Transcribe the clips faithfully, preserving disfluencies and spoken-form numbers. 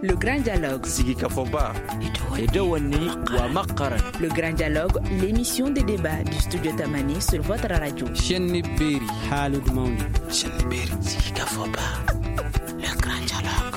Le grand dialogue. Sigi Kafoba. Edouani wa Makaran. Le grand dialogue, l'émission de débat du studio Tamani sur votre radio. Chenni Beri. Halud Mauni. Chenni Beri. Sigi Kafoba. Le grand dialogue.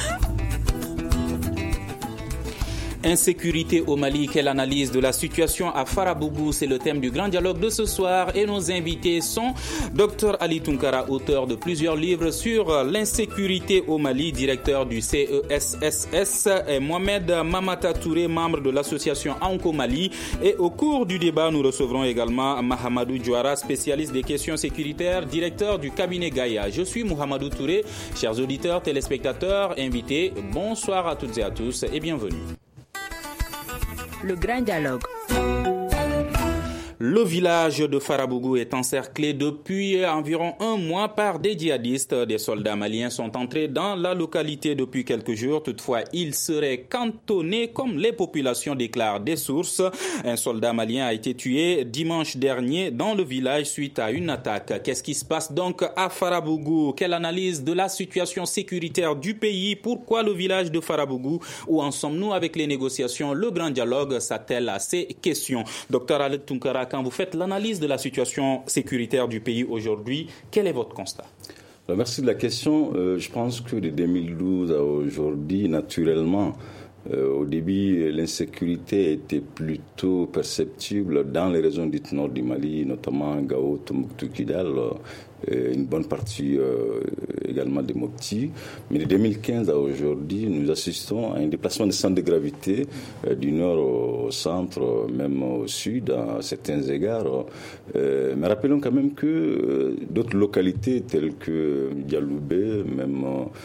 Insécurité au Mali, quelle analyse de la situation à Farabougou? C'est le thème du grand dialogue de ce soir et nos invités sont Dr Ali Tunkara, auteur de plusieurs livres sur l'insécurité au Mali, directeur du C E S S S, et Mohamed Mamata Touré, membre de l'association Anko Mali. Et au cours du débat, nous recevrons également Mahamadou Djouara, spécialiste des questions sécuritaires, directeur du cabinet Gaïa. Je suis Mohamedou Touré. Chers auditeurs, téléspectateurs, invités, bonsoir à toutes et à tous et bienvenue. Le grand dialogue. Le village de Farabougou est encerclé depuis environ un mois par des djihadistes. Des soldats maliens sont entrés dans la localité depuis quelques jours. Toutefois, ils seraient cantonnés comme les populations déclarent des sources. Un soldat malien a été tué dimanche dernier dans le village suite à une attaque. Qu'est-ce qui se passe donc à Farabougou? Quelle analyse de la situation sécuritaire du pays? Pourquoi le village de Farabougou? Où en sommes-nous avec les négociations? Le grand dialogue s'attelle à ces questions. Docteur Ali Tunkara, quand vous faites l'analyse de la situation sécuritaire du pays aujourd'hui, quel est votre constat? Alors, merci de la question. Euh, je pense que de deux mille douze à aujourd'hui, naturellement, euh, au début, l'insécurité était plutôt perceptible dans les régions dites nord du Mali, notamment Gao, Tombouctou, Kidal, euh, une bonne partie euh, également des Mopti. Mais de deux mille quinze à aujourd'hui, nous assistons à un déplacement de centre de gravité euh, du nord au centre, même au sud, à certains égards. Euh, mais rappelons quand même que euh, d'autres localités telles que Dialoubé, même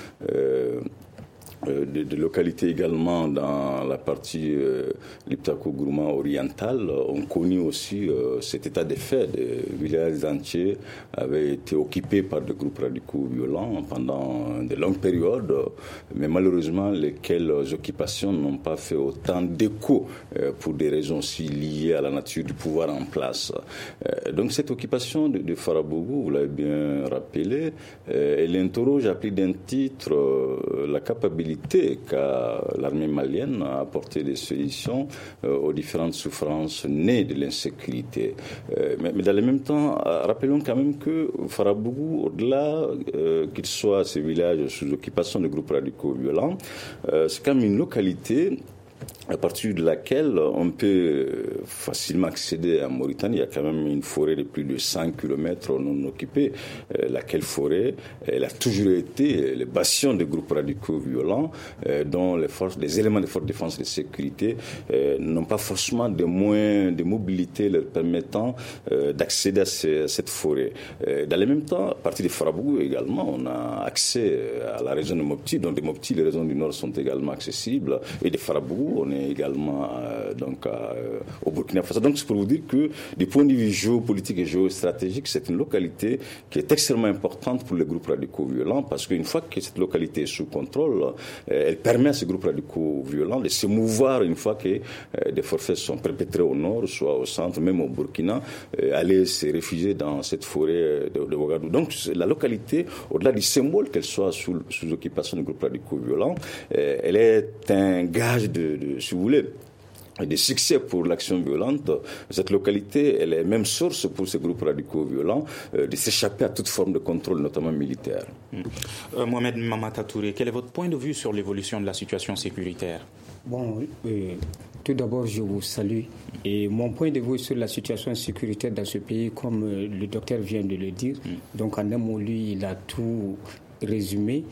euh, Euh, de, de localités également dans la partie euh, Liptako-Gourma orientale ont connu aussi euh, cet état de fait. Des villages entiers avaient été occupés par des groupes radicaux violents pendant de longues périodes, mais malheureusement lesquelles occupations n'ont pas fait autant d'écho euh, pour des raisons aussi liées à la nature du pouvoir en place. Euh, donc cette occupation de, de Farabougou, vous l'avez bien rappelé, euh, elle interroge à plus d'un titre euh, la capacité qu'a l'armée malienne à apporter des solutions euh, aux différentes souffrances nées de l'insécurité. Euh, mais, mais dans le même temps, rappelons quand même que Farabougou, au-delà euh, qu'il soit ce village sous occupation de groupes radicaux violents, euh, c'est quand même une localité à partir de laquelle on peut facilement accéder à Mauritanie. Il y a quand même une forêt de plus de cent kilomètres non occupée. Euh, laquelle forêt, elle a toujours été le bastion des groupes radicaux violents euh, dont les forces, les éléments de force de défense et de sécurité euh, n'ont pas forcément de moyens de mobilité leur permettant euh, d'accéder à, ces, à cette forêt. Euh, dans le même temps, à partir de Farabougou également, on a accès à la région de Mopti. Donc de Mopti, les régions du Nord sont également accessibles. Et de Farabougou, on est également euh, donc, euh, au Burkina Faso. Donc c'est pour vous dire que du point de vue géopolitique et géostratégique, c'est une localité qui est extrêmement importante pour les groupes radicaux violents parce qu'une fois que cette localité est sous contrôle, euh, elle permet à ces groupes radicaux violents de se mouvoir une fois que euh, des forfaits sont perpétrés au nord, soit au centre, même au Burkina, euh, aller se réfugier dans cette forêt de, de Ouagadougou. Donc la localité, au-delà du symbole qu'elle soit sous, sous occupation des groupes radicaux violents, euh, elle est un gage de, de si vous voulez, des succès pour l'action violente. Cette localité, elle est même source pour ces groupes radicaux violents euh, de s'échapper à toute forme de contrôle, notamment militaire. Mmh. Euh, Mohamed Mamata Touré, quel est votre point de vue sur l'évolution de la situation sécuritaire? Bon, euh, tout d'abord, je vous salue. Et mon point de vue sur la situation sécuritaire dans ce pays, comme euh, le docteur vient de le dire, mmh. donc en un mot, lui, il a tout résumé.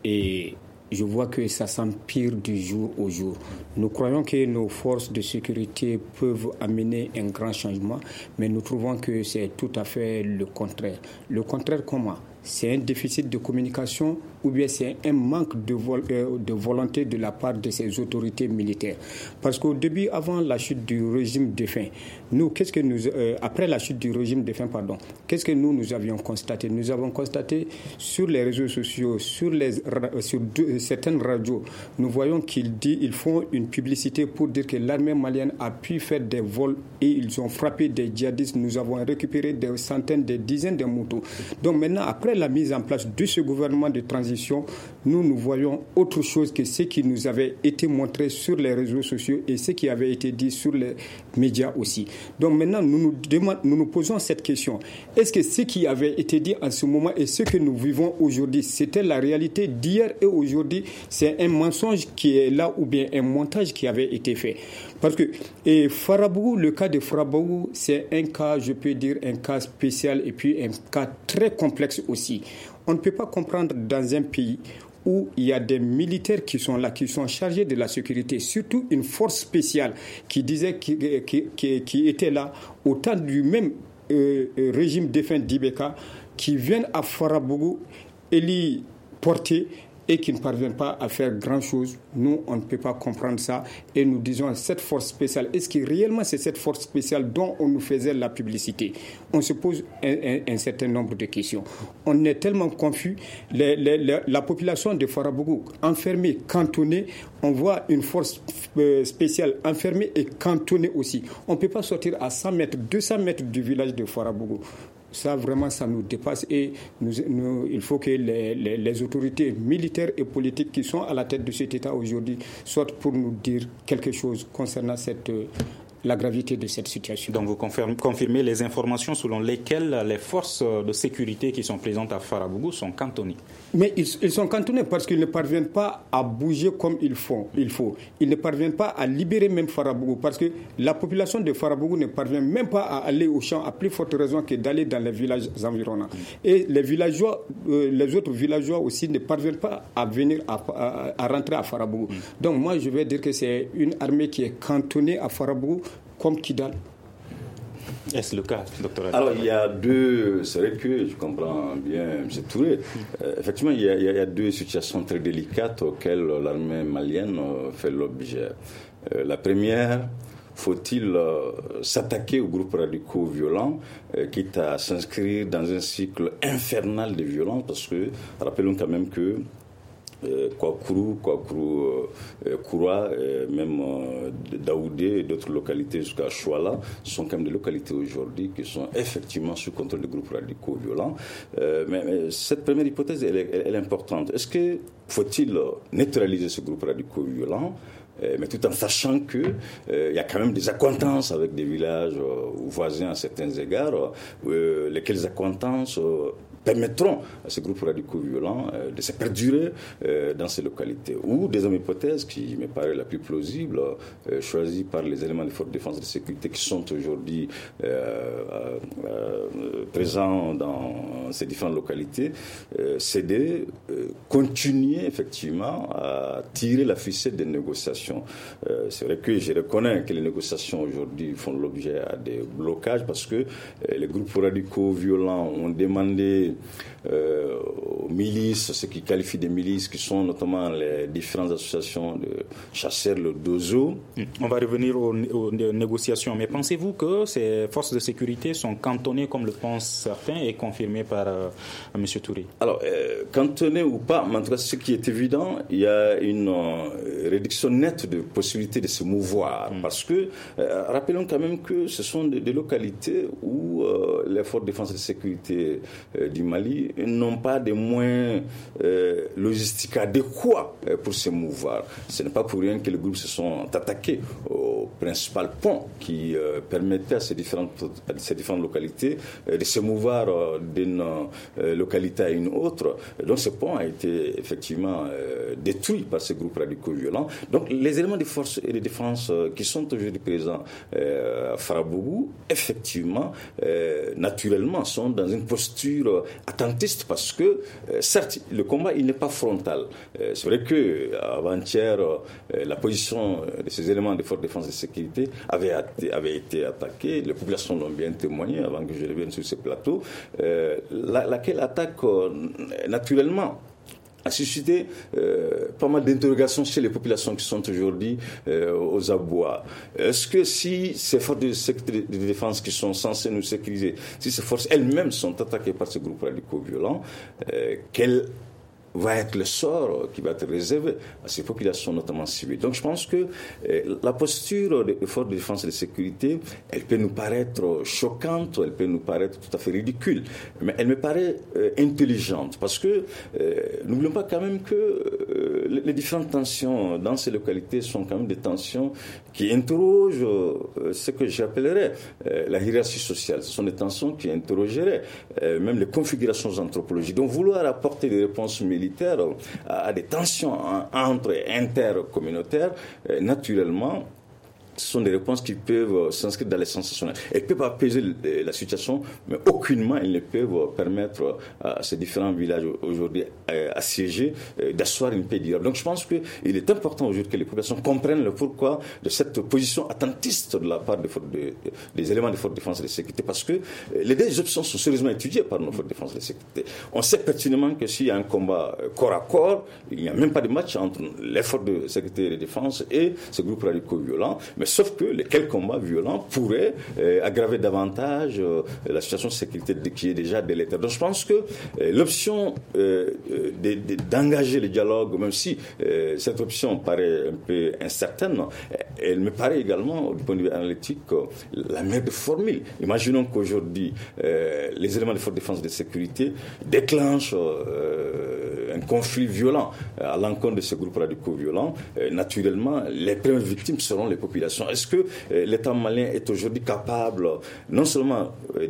Et je vois que ça s'empire du jour au jour. Nous croyons que nos forces de sécurité peuvent amener un grand changement, mais nous trouvons que c'est tout à fait le contraire. Le contraire comment ? C'est un déficit de communication ou bien c'est un manque de, vol, euh, de volonté de la part de ces autorités militaires. Parce qu'au début, avant la chute du régime défunt, nous, qu'est-ce que nous, euh, après la chute du régime défunt, pardon, qu'est-ce que nous, nous avions constaté? Nous avons constaté sur les réseaux sociaux, sur, les, sur deux, certaines radios, nous voyons qu'ils disent, ils font une publicité pour dire que l'armée malienne a pu faire des vols et ils ont frappé des djihadistes. Nous avons récupéré des centaines, des dizaines de motos. Donc maintenant, après la mise en place de ce gouvernement de transition transition, nous, nous voyons autre chose que ce qui nous avait été montré sur les réseaux sociaux et ce qui avait été dit sur les médias aussi. Donc maintenant, nous nous, demandons, nous nous posons cette question. Est-ce que ce qui avait été dit en ce moment et ce que nous vivons aujourd'hui, c'était la réalité d'hier et aujourd'hui, c'est un mensonge qui est là ou bien un montage qui avait été fait? Parce que et Farabougou, le cas de Farabougou, c'est un cas, je peux dire, un cas spécial et puis un cas très complexe aussi. On ne peut pas comprendre dans un pays où il y a des militaires qui sont là, qui sont chargés de la sécurité, surtout une force spéciale qui disait, qui, qui, qui, qui était là au temps du même euh, régime défunt d'Ibeka, qui viennent à Farabougou et l'y porter et qui ne parviennent pas à faire grand-chose. Nous, on ne peut pas comprendre ça. Et nous disons, cette force spéciale, est-ce que réellement c'est cette force spéciale dont on nous faisait la publicité? On se pose un, un, un certain nombre de questions. On est tellement confus. Les, les, les, la population de Farabougou, enfermée, cantonnée, on voit une force spéciale enfermée et cantonnée aussi. On ne peut pas sortir à cent mètres, deux cents mètres du village de Farabougou. Ça, vraiment, ça nous dépasse et nous, nous, il faut que les, les, les autorités militaires et politiques qui sont à la tête de cet État aujourd'hui sortent pour nous dire quelque chose concernant cette, la gravité de cette situation. Donc vous confirmez, confirmez les informations selon lesquelles les forces de sécurité qui sont présentes à Farabougou sont cantonnées. Mais ils, ils sont cantonnés parce qu'ils ne parviennent pas à bouger comme il faut. Il faut. Ils ne parviennent pas à libérer même Farabougou parce que la population de Farabougou ne parvient même pas à aller au champ, à plus forte raison que d'aller dans les villages environnants. Et les villageois, euh, les autres villageois aussi ne parviennent pas à venir à, à, à rentrer à Farabougou. Mm. Donc moi je vais dire que c'est une armée qui est cantonnée à Farabougou comme Kidal. Est-ce le cas, docteur? Alors, il y a deux... C'est vrai que je comprends bien M. Touré. Euh, effectivement, il y, a, il y a deux situations très délicates auxquelles l'armée malienne fait l'objet. Euh, la première, faut-il euh, s'attaquer aux groupes radicaux violents, euh, quitte à s'inscrire dans un cycle infernal de violence, parce que, rappelons quand même que Euh, Kouakourou, Kouakourou, euh, Koura, euh, même euh, Daoudé et d'autres localités jusqu'à Chouala sont quand même des localités aujourd'hui qui sont effectivement sous contrôle des groupes radicaux violents. Euh, mais, mais cette première hypothèse, elle est, elle, elle est importante. Est-ce que faut-il neutraliser ces groupes radicaux violents? Euh, mais tout en sachant qu'il euh, y a quand même des accointances avec des villages euh, voisins à certains égards, euh, lesquelles accointances euh, permettront à ces groupes radicaux violents euh, de se perdurer euh, dans ces localités. Ou deuxième hypothèse qui me paraît la plus plausible, euh, choisie par les éléments de force de défense et de sécurité qui sont aujourd'hui euh, euh, présents dans ces différentes localités, euh, c'est de euh, continuer effectivement à tirer la ficelle des négociations. Euh, c'est vrai que je reconnais que les négociations aujourd'hui font l'objet à des blocages parce que euh, les groupes radicaux violents ont demandé Euh, aux milices, ce qu'ils qualifient des milices, qui sont notamment les différentes associations de chasseurs, le Dozo. On va revenir aux, aux négociations, mais pensez-vous que ces forces de sécurité sont cantonnées, comme le pensent certains, et confirmées par euh, M. Touré? Alors, euh, cantonnées ou pas, mais en tout cas, ce qui est évident, il y a une euh, réduction nette de possibilités de se mouvoir, mm. parce que, euh, rappelons quand même que ce sont des, des localités où euh, les forces de défense et de sécurité euh, du Mali n'ont pas des moyens euh, logistiques adéquats euh, pour se mouvoir. Ce n'est pas pour rien que les groupes se sont attaqués au principal pont qui euh, permettait à ces différentes, à ces différentes localités euh, de se mouvoir euh, d'une euh, localité à une autre. Donc ce pont a été effectivement euh, détruit par ces groupes radicaux violents. Donc les éléments de force et de défense euh, qui sont aujourd'hui présents euh, à Farabougou, effectivement, euh, naturellement, sont dans une posture attentiste parce que, euh, certes, le combat, il n'est pas frontal. Euh, c'est vrai qu'avant-hier, euh, la position de ces éléments de force de défense et de sécurité avait, avait été attaquée. Les populations l'ont bien témoigné avant que je revienne sur ce plateau. Euh, la, laquelle attaque, euh, naturellement, a suscité euh, pas mal d'interrogations chez les populations qui sont aujourd'hui euh, aux abois. Est-ce que si ces forces de, de, de défense qui sont censées nous sécuriser, si ces forces elles-mêmes sont attaquées par ces groupes radicaux violents, euh, quelle va être le sort qui va être réservé à ces populations, notamment civiles. Donc je pense que euh, la posture des forces de défense et de sécurité, elle peut nous paraître choquante, elle peut nous paraître tout à fait ridicule, mais elle me paraît euh, intelligente, parce que euh, n'oublions pas quand même que euh, les différentes tensions dans ces localités sont quand même des tensions qui interrogent euh, ce que j'appellerais euh, la hiérarchie sociale. Ce sont des tensions qui interrogeraient euh, même les configurations anthropologiques. Donc vouloir apporter des réponses militaires à, à des tensions en, entre intercommunautaires, euh, naturellement, ce sont des réponses qui peuvent s'inscrire dans les sensationnels. Elles ne peuvent apaiser la situation, mais aucunement elles ne peuvent permettre à ces différents villages aujourd'hui assiégés d'asseoir une paix durable. Donc je pense qu'il est important aujourd'hui que les populations comprennent le pourquoi de cette position attentiste de la part des, de, des éléments des forces de défense et de sécurité, parce que les deux options sont sérieusement étudiées par nos forces de défense et de sécurité. On sait pertinemment que s'il y a un combat corps à corps, il n'y a même pas de match entre les forces de sécurité et de défense et ces groupes radicaux violents. Mais sauf que les quelques combats violents pourraient euh, aggraver davantage euh, la situation de sécurité qui est déjà délétère. Donc je pense que euh, l'option euh, de, de, d'engager le dialogue, même si euh, cette option paraît un peu incertaine, elle me paraît également, du point de vue analytique, euh, la meilleure formule. Imaginons qu'aujourd'hui, euh, les éléments de force de défense et de sécurité déclenchent euh, un conflit violent à l'encontre de ces groupes radicaux violents. Euh, naturellement, les premières victimes seront les populations. Est-ce que euh, l'État malien est aujourd'hui capable non seulement euh, de,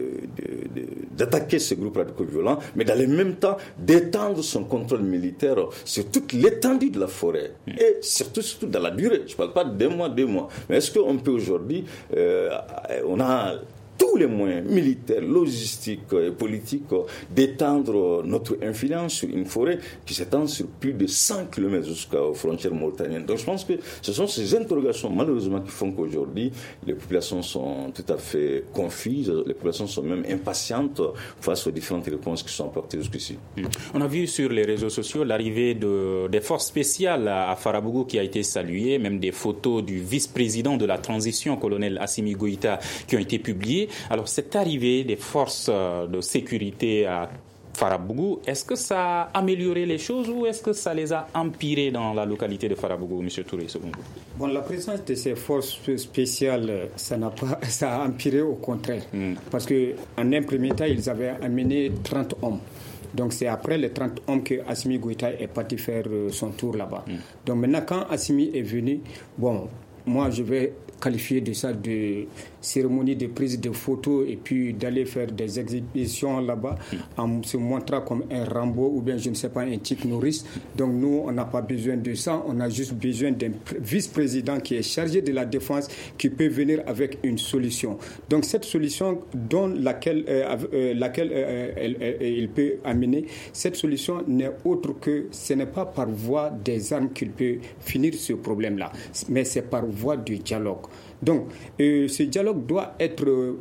de, de, d'attaquer ces groupes radicaux violents, mais dans le même temps d'étendre son contrôle militaire sur toute l'étendue de la forêt et surtout, surtout dans la durée. Je ne parle pas de deux mois, deux mois. Mais est-ce qu'on peut aujourd'hui, euh, on a tous les moyens militaires, logistiques et politiques d'étendre notre influence sur une forêt qui s'étend sur plus de cent kilomètres jusqu'aux frontières mauritaniennes. Donc je pense que ce sont ces interrogations malheureusement qui font qu'aujourd'hui les populations sont tout à fait confuses, les populations sont même impatientes face aux différentes réponses qui sont apportées jusqu'ici. On a vu sur les réseaux sociaux l'arrivée de, des forces spéciales à Farabougou qui a été saluée, même des photos du vice-président de la transition, colonel Assimi Goïta, qui ont été publiées. Alors, cette arrivée des forces de sécurité à Farabougou, est-ce que ça a amélioré les choses ou est-ce que ça les a empirées dans la localité de Farabougou, M. Touré, selon vous? Bon, la présence de ces forces spéciales, ça n'a pas, ça a empiré au contraire. Mm. Parce qu'en un premier temps, ils avaient amené trente hommes. Donc c'est après les trente hommes que Assimi Goïta est parti faire son tour là-bas. Mm. Donc maintenant, quand Assimi est venu, bon, moi je vais qualifier de ça de cérémonie de prise de photos et puis d'aller faire des exhibitions là-bas en se montrant comme un Rambo ou bien je ne sais pas un Chuck Norris. Donc nous on n'a pas besoin de ça, on a juste besoin d'un vice-président qui est chargé de la défense qui peut venir avec une solution. Donc cette solution dont laquelle, euh, euh, laquelle euh, elle, elle, il peut amener, cette solution n'est autre que ce n'est pas par voie des armes qu'il peut finir ce problème-là, mais c'est par voie du dialogue. Donc, euh, ce dialogue doit être euh,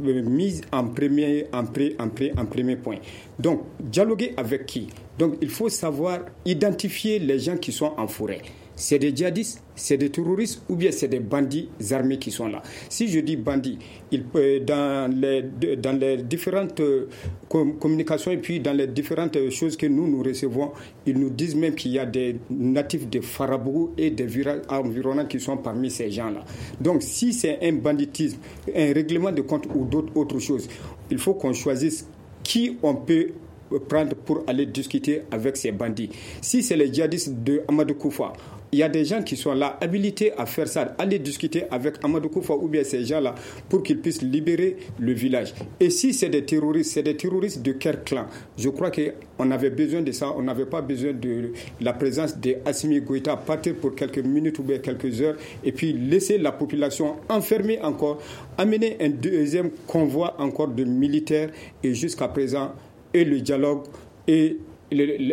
mis en premier, en, pré, en, pré, en premier point. Donc, dialoguer avec qui? Donc, il faut savoir identifier les gens qui sont en forêt. C'est des djihadistes, c'est des terroristes ou bien c'est des bandits armés qui sont là. Si je dis bandits, il peut, dans, les, dans les différentes com- communications et puis dans les différentes choses que nous nous recevons, ils nous disent même qu'il y a des natifs de Farabougou et des virages environnants qui sont parmi ces gens-là. Donc si c'est un banditisme, un règlement de compte ou d'autres autres choses, il faut qu'on choisisse qui on peut prendre pour aller discuter avec ces bandits. Si c'est les djihadistes de Amadou Koufa, il y a des gens qui sont là, habilités à faire ça, aller discuter avec Amadou Koufa ou bien ces gens-là pour qu'ils puissent libérer le village. Et si c'est des terroristes, c'est des terroristes de quel clan? Je crois qu'on avait besoin de ça, on n'avait pas besoin de la présence d'Assimi Goïta partir pour quelques minutes ou bien quelques heures et puis laisser la population enfermée encore, amener un deuxième convoi encore de militaires et jusqu'à présent, et le dialogue et Le, le,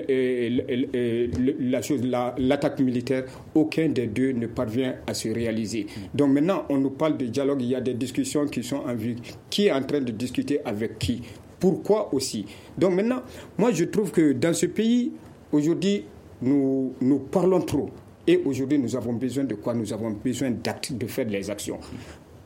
le, le, la chose, la, l'attaque militaire, aucun des deux ne parvient à se réaliser. Donc maintenant, on nous parle de dialogue, il y a des discussions qui sont en vue. Qui est en train de discuter avec qui? Pourquoi aussi? Donc maintenant, moi je trouve que dans ce pays, aujourd'hui, nous, nous parlons trop. Et aujourd'hui, nous avons besoin de quoi? Nous avons besoin d'actes, de faire les actions.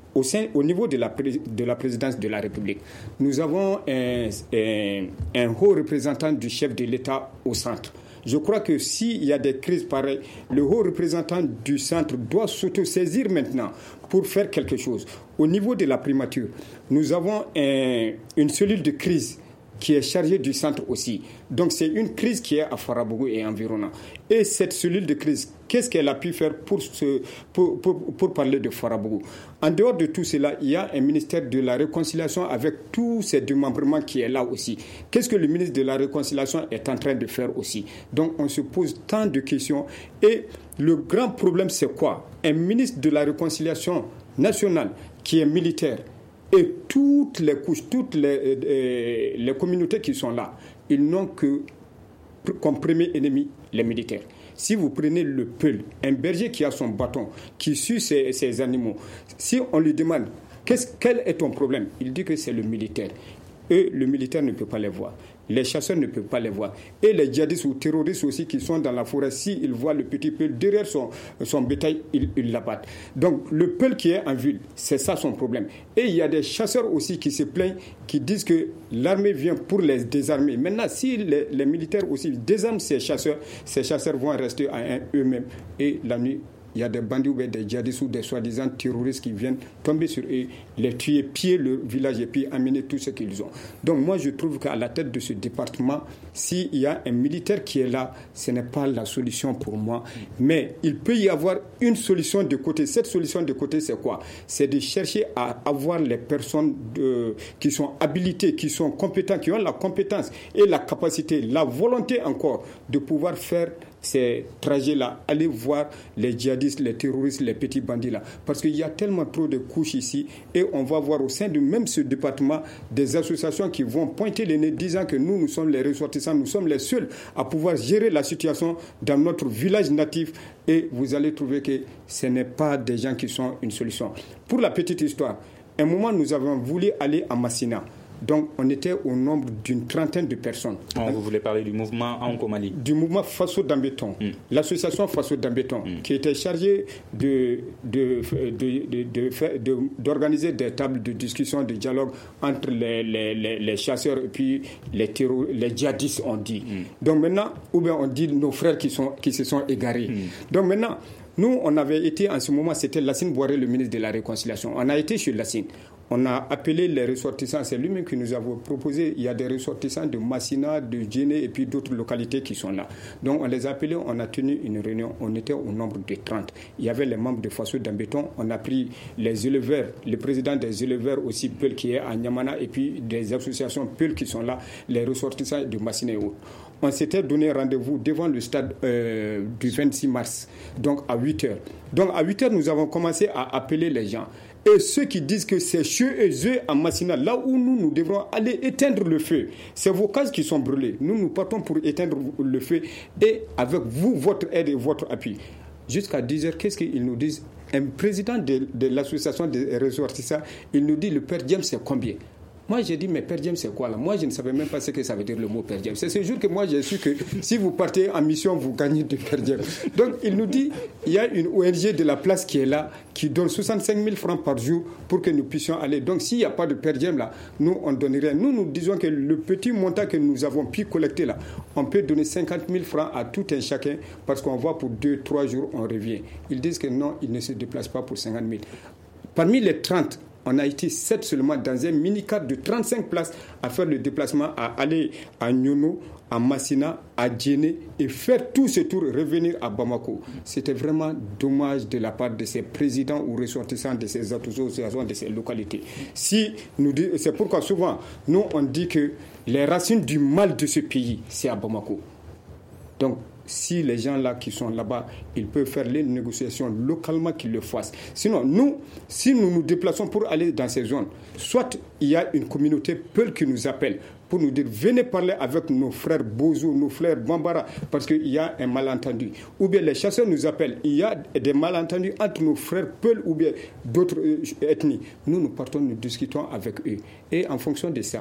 au, sein, au niveau de la, de la présidence de la République, nous avons un, un, un haut représentant du chef de l'État au centre. Je crois que s'il y a des crises pareilles, le haut représentant du centre doit s'auto-saisir maintenant pour faire quelque chose. Au niveau de la primature, nous avons un, une cellule de crise qui est chargée du centre aussi. Donc c'est une crise qui est à Farabougou et environnant. Et cette cellule de crise, qu'est-ce qu'elle a pu faire pour, ce, pour, pour, pour parler de Farabougou? En dehors de tout cela, il y a un ministère de la Réconciliation avec tous ces démembrements qui est là aussi. Qu'est-ce que le ministre de la Réconciliation est en train de faire aussi? Donc on se pose tant de questions. Et le grand problème, c'est quoi? Un ministre de la Réconciliation nationale qui est militaire, et toutes les couches, toutes les, les, les communautés qui sont là, ils n'ont que comme premier ennemi les militaires. Si vous prenez le Peul, un berger qui a son bâton, qui suit ses, ses animaux, si on lui demande qu'est-ce, quel est ton problème, il dit que c'est le militaire. Eux, le militaire ne peut pas les voir. Les chasseurs ne peuvent pas les voir. Et les djihadistes ou terroristes aussi qui sont dans la forêt, s'ils voient le petit Peul derrière son, son bétail, ils, ils l'abattent. Donc le Peul qui est en ville, c'est ça son problème. Et il y a des chasseurs aussi qui se plaignent, qui disent que l'armée vient pour les désarmer. Maintenant, si les, les militaires aussi désarment ces chasseurs, ces chasseurs vont rester à un eux-mêmes. Et la nuit, il y a des bandits ou des djihadistes ou des soi-disant terroristes qui viennent tomber sur eux, les tuer, piller le village et puis amener tout ce qu'ils ont. Donc moi, je trouve qu'à la tête de ce département, s'il y a un militaire qui est là, ce n'est pas la solution pour moi. Mais il peut y avoir une solution de côté. Cette solution de côté, c'est quoi? C'est de chercher à avoir les personnes de, qui sont habilitées, qui sont compétentes, qui ont la compétence et la capacité, la volonté encore de pouvoir faire ces trajets-là, aller voir les djihadistes, les terroristes, les petits bandits-là. Parce qu'il y a tellement trop de couches ici et on va voir au sein de même ce département des associations qui vont pointer les nez disant que nous, nous sommes les ressortissants, nous sommes les seuls à pouvoir gérer la situation dans notre village natif et vous allez trouver que ce n'est pas des gens qui sont une solution. Pour la petite histoire, un moment nous avons voulu aller à Massina. Donc, on était au nombre d'une trentaine de personnes. Oh, vous voulez parler du mouvement Ankomali? Du mouvement Faso Dambéton. Mm. L'association Faso Dambéton, mm. qui était chargée de, de, de, de, de, de, d'organiser des tables de discussion, de dialogue entre les, les, les, les chasseurs et puis les, terror, les djihadistes, on dit. Mm. Donc maintenant, ou bien on dit nos frères qui, sont, qui se sont égarés. Mm. Donc maintenant, nous, on avait été en ce moment, c'était Lassine Boiré, le ministre de la Réconciliation. On a été chez Lassine. On a appelé les ressortissants, c'est lui-même qui nous a proposé, il y a des ressortissants de Massina, de Djéné et puis d'autres localités qui sont là. Donc on les a appelés, on a tenu une réunion, on était au nombre de trente. Il y avait les membres de Faso Dambéton, on a pris les éleveurs, le président des éleveurs aussi, Peul qui est à Niamana, et puis des associations Peul qui sont là, les ressortissants de Massina et autres. On s'était donné rendez-vous devant le stade euh, du vingt-six mars, donc à huit heures. Donc à huit heures, nous avons commencé à appeler les gens. Et ceux qui disent que c'est chez eux en Massina, là où nous, nous devrons aller éteindre le feu, c'est vos cases qui sont brûlées. Nous, nous partons pour éteindre le feu et avec vous, votre aide et votre appui. Jusqu'à dix heures, qu'est-ce qu'ils nous disent? Un président de, de l'association des ressortissants, il nous dit le père Diem, c'est combien? Moi, j'ai dit, mais Père Diem, c'est quoi là? Moi, je ne savais même pas ce que ça veut dire le mot Père Diem. C'est ce jour que moi, j'ai su que si vous partez en mission, vous gagnez de Père Diem. Donc, il nous dit, il y a une O N G de la place qui est là, qui donne soixante-cinq mille francs par jour pour que nous puissions aller. Donc, s'il n'y a pas de Père Diem là, nous, on ne donne rien. Nous, nous disons que le petit montant que nous avons pu collecter là, on peut donner cinquante mille francs à tout un chacun parce qu'on voit pour deux, trois jours, on revient. Ils disent que non, ils ne se déplacent pas pour cinquante mille. Parmi les trente, on a été sept seulement dans un mini-car de trente-cinq places à faire le déplacement, à aller à Nyono, à Massina, à Djéné et faire tout ce tour, revenir à Bamako. C'était vraiment dommage de la part de ces présidents ou ressortissants de ces associations, de ces localités. Si nous, c'est pourquoi souvent, nous, on dit que les racines du mal de ce pays, c'est à Bamako. Donc, si les gens là qui sont là-bas, ils peuvent faire les négociations localement, qu'ils le fassent. Sinon, nous, si nous nous déplaçons pour aller dans ces zones, soit il y a une communauté Peul qui nous appelle pour nous dire venez parler avec nos frères Bozo, nos frères Bambara, parce qu'il y a un malentendu. Ou bien les chasseurs nous appellent, il y a des malentendus entre nos frères Peul ou bien d'autres ethnies. Nous, nous partons, nous discutons avec eux. Et en fonction de ça,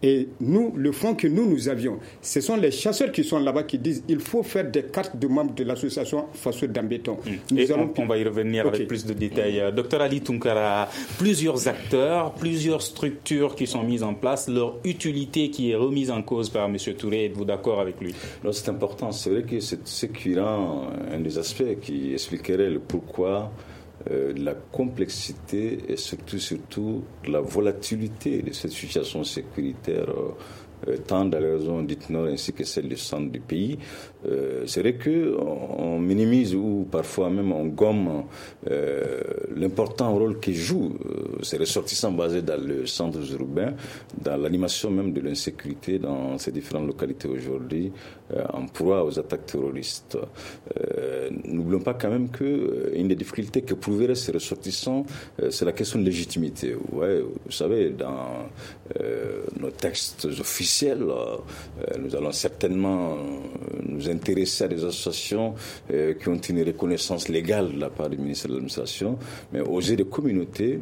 Et nous, le fonds que nous, nous avions, ce sont les chasseurs qui sont là-bas qui disent il faut faire des cartes de membres de l'association Faso Dambéton. Mmh. Et on, on va y revenir okay. avec plus de détails. Mmh. Docteur Ali Tunkara, plusieurs acteurs, plusieurs structures qui sont mises en place, leur utilité qui est remise en cause par M. Touré. Êtes-vous d'accord avec lui? Non, c'est important. C'est vrai que c'est ce qui rend un des aspects qui expliquerait le pourquoi Euh, la complexité et surtout, surtout la volatilité de cette situation sécuritaire euh, tant dans les régions dites nord ainsi que celle du centre du pays. Euh, c'est vrai qu'on on minimise ou parfois même on gomme euh, l'important rôle que jouent euh, ces ressortissants basés dans le centre urbain, dans l'animation même de l'insécurité dans ces différentes localités aujourd'hui, euh, en proie aux attaques terroristes. Euh, n'oublions pas quand même qu'une euh, des difficultés que prouveraient ces ressortissants, euh, c'est la question de légitimité. Ouais, vous savez, dans euh, nos textes officiels, euh, nous allons certainement nous intéresser à des associations euh, qui ont une reconnaissance légale de la part du ministère de l'Administration, mais aux yeux des communautés,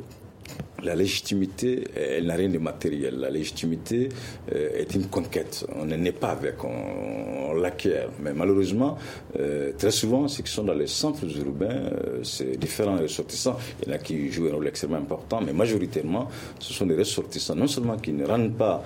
la légitimité, elle n'a rien de matériel. La légitimité euh, est une conquête. On ne naît pas avec, on, on l'acquiert. Mais malheureusement, euh, très souvent, ceux qui sont dans les centres urbains, euh, c'est différents ressortissants. Il y en a qui jouent un rôle extrêmement important, mais majoritairement, ce sont des ressortissants, non seulement qui ne rendent pas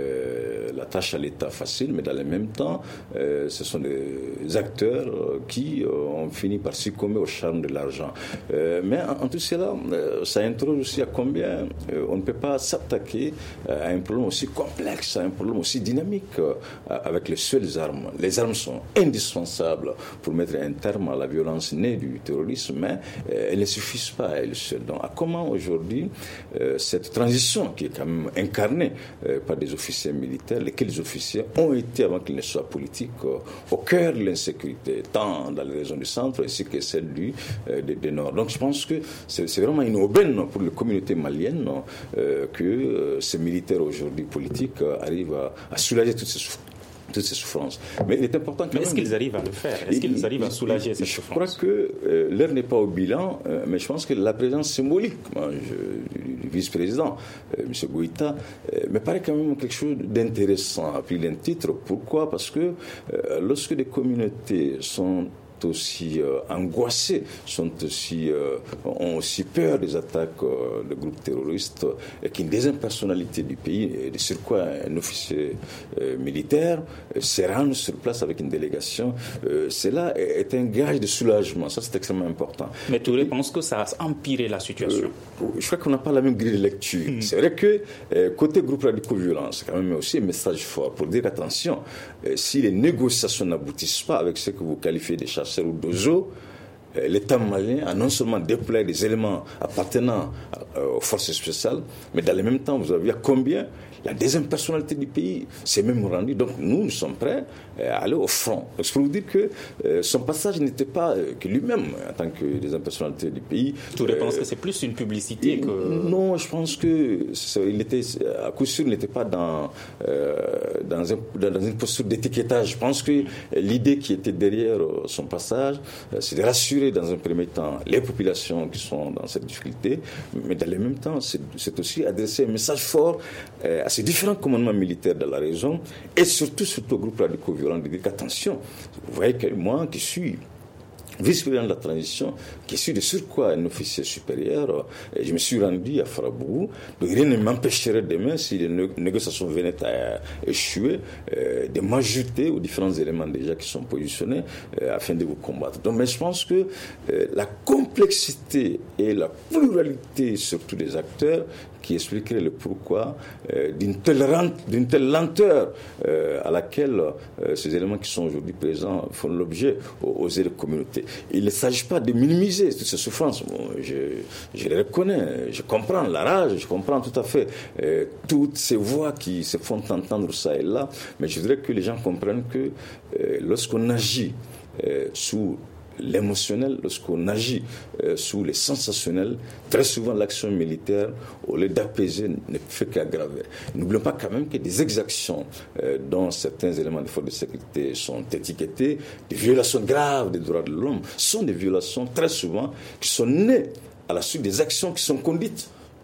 euh, la tâche à l'État facile, mais dans le même temps, euh, ce sont des acteurs qui euh, ont fini par succomber au charme de l'argent. Euh, mais en, en tout cela, euh, ça interroge aussi à combien euh, on ne peut pas s'attaquer euh, à un problème aussi complexe, à un problème aussi dynamique euh, avec les seules armes. Les armes sont indispensables pour mettre un terme à la violence née du terrorisme, mais euh, elles ne suffisent pas à elles seules. Donc, à comment aujourd'hui euh, cette transition qui est quand même incarnée euh, par des officiers militaires, lesquels officiers ont été, avant qu'ils ne soient politiques, euh, au cœur de l'insécurité, tant dans les régions du centre ainsi que celle du, euh, du, du nord. Donc je pense que c'est, c'est vraiment une aubaine pour les communautés maliennes euh, que euh, ces militaires aujourd'hui politiques euh, arrivent à, à soulager toutes ces souffrances. toutes ces souffrances. Mais il est important quand mais même... est-ce qu'ils arrivent à le faire? Est-ce qu'ils arrivent à soulager cette je souffrance? Je crois que euh, l'heure n'est pas au bilan, euh, mais je pense que la présence symbolique moi, je, du vice-président, euh, M. Goïta, euh, me paraît quand même quelque chose d'intéressant à pris d'un titre. Pourquoi? Parce que euh, lorsque des communautés sont aussi euh, angoissés, sont aussi, euh, ont aussi peur des attaques euh, de groupes terroristes et qu'une deuxième personnalité du pays, et de surcroît un officier euh, militaire, euh, se rend sur place avec une délégation, euh, cela est, est un gage de soulagement. Ça, c'est extrêmement important. Mais Touré pense que ça a empiré la situation. Euh, je crois qu'on n'a pas la même grille de lecture. Mmh. C'est vrai que euh, côté groupe radicaux-violence, c'est quand même aussi un message fort pour dire attention, euh, si les négociations n'aboutissent pas avec ce que vous qualifiez de chasseurs ou d'oiseaux, l'État malien a non seulement déployé des éléments appartenant aux forces spéciales, mais dans le même temps, vous avez vu combien la deuxième personnalité du pays s'est même rendue. Donc nous, nous sommes prêts à aller au front. Donc, je peux vous dire que euh, son passage n'était pas euh, que lui-même, en tant que deuxième personnalité du pays. Touré euh, pense que c'est plus une publicité que... Non, je pense que il était, à coup sûr, il n'était pas dans, euh, dans, un, dans une posture d'étiquetage. Je pense que l'idée qui était derrière son passage, c'est de rassurer dans un premier temps les populations qui sont dans cette difficulté, mais dans le même temps, c'est, c'est aussi adresser un message fort euh, à ces différents commandements militaires de la région et surtout, surtout au groupe radicaux-violents de dire qu'attention, vous voyez que moi qui suis vice-président de la transition, qui suis de surcroît un officier supérieur, et je me suis rendu à Farabougou, donc rien ne m'empêcherait demain, si les négociations venaient à échouer, euh, de m'ajouter aux différents éléments déjà qui sont positionnés euh, afin de vous combattre. Donc, mais je pense que euh, la complexité et la pluralité surtout des acteurs qui expliquerait le pourquoi euh, d'une, telle rent, d'une telle lenteur euh, à laquelle euh, ces éléments qui sont aujourd'hui présents font l'objet aux, aux éléments communautés. Il ne s'agit pas de minimiser toutes ces souffrances. Bon, je, je les reconnais, je comprends la rage, je comprends tout à fait euh, toutes ces voix qui se font entendre ça et là, mais je voudrais que les gens comprennent que euh, lorsqu'on agit euh, sous l'émotionnel, lorsqu'on agit euh, sous les sensationnels, très souvent l'action militaire, au lieu d'apaiser, ne fait qu'aggraver. N'oublions pas quand même que des exactions euh, dont certains éléments des forces de sécurité sont étiquetés, des violations graves des droits de l'homme, sont des violations très souvent qui sont nées à la suite des actions qui sont conduites